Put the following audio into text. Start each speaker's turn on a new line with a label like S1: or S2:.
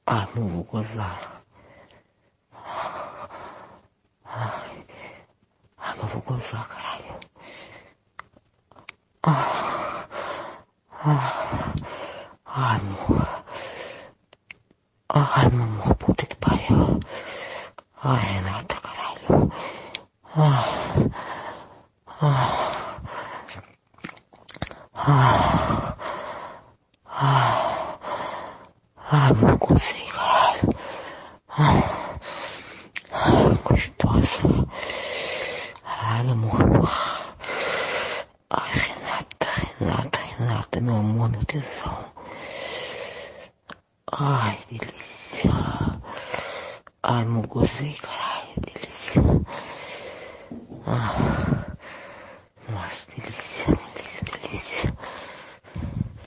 S1: Ah, não vou gozar. Não vou gozar, caralho. Ai, amor. Ai, meu amor, puta que pariu. Ai, Renata, caralho. Ai, não consigo, caralho. Gostosa. Caralho, amor. Ai, Renata, meu amor, meu tesão. Ai, delícia. Ai, não gozei, caralho, delícia.